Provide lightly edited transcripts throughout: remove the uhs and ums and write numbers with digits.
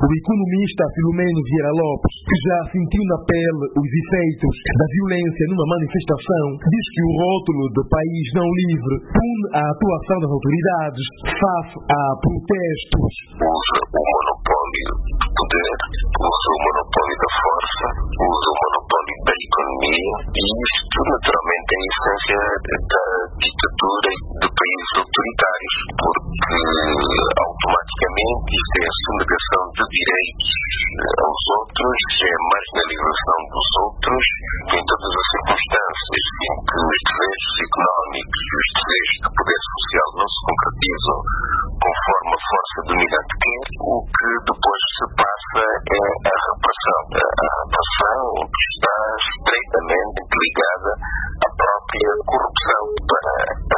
O economista Filomeno Vieira Lopes, que já sentiu na pele os efeitos da violência numa manifestação, diz que o rótulo de país não livre pune a atuação das autoridades face a protestos. Usa o monopólio do poder, usa o monopólio da força, usa o monopólio da economia, e isto naturalmente é a essência da ditadura de países autoritários, porque automaticamente isto é a sonegação de direitos aos outros, é a marginalização dos outros, em todas as circunstâncias em que os desejos económicos e os desejos de poder social não se concretizam conforme a força dominante quer, o que depois se passa é a repressão. A repressão que está estreitamente ligada à própria corrupção. Para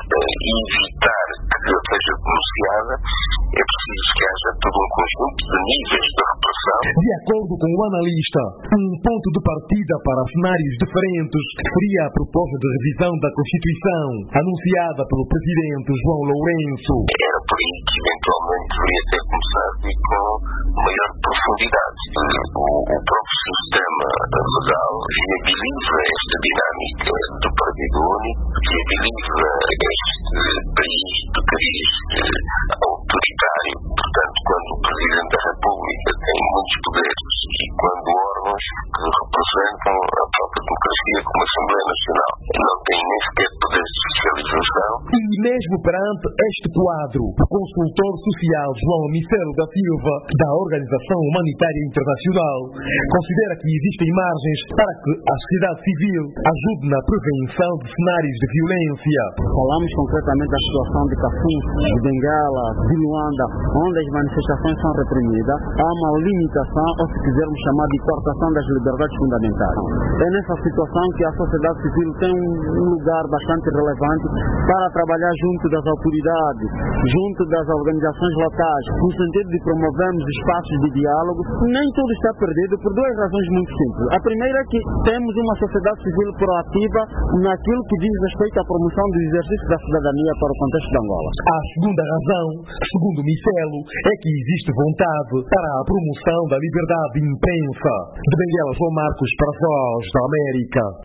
evitar que seja denunciada, é preciso que haja todo um conjunto de níveis de repressão. De acordo com o analista, um ponto de partida para cenários diferentes seria a proposta de revisão da Constituição, anunciada pelo presidente João Lourenço. Era por aí que eventualmente deveria ter começado e com maior profundidade. O próprio sistema legal viabiliza esta dinâmica do partido único, viabiliza este país de cariz autoritário. Portanto, quando o Presidente da República tem muitos poderes e quando órgãos que representam a própria democracia, como a Assembleia Nacional, não têm nem sequer poderes de fiscalização. E mesmo perante este quadro, o consultor social João Micelo da Silva, da Organização Humanitária Internacional, considera que existem margens para que a sociedade civil ajude na prevenção de cenários de violência. Falamos concretamente da situação de Cafim, de Bengala, de Luanda, onde as manifestações são reprimidas, há uma limitação, ou se quisermos chamar de coartação das liberdades fundamentais. É nessa situação que a sociedade civil tem um lugar bastante relevante para trabalhar junto das autoridades, junto das organizações locais, no sentido de promovermos espaços de diálogo. Nem tudo está perdido por duas razões muito simples. A primeira é que temos uma sociedade civil proativa naquilo que diz respeito à promoção do exercício da cidadania para o contexto de Angola. A segunda razão, segundo Micelo, é que existe vontade para a promoção da liberdade de imprensa. De Benguela, João Marcos, para a Voz da América.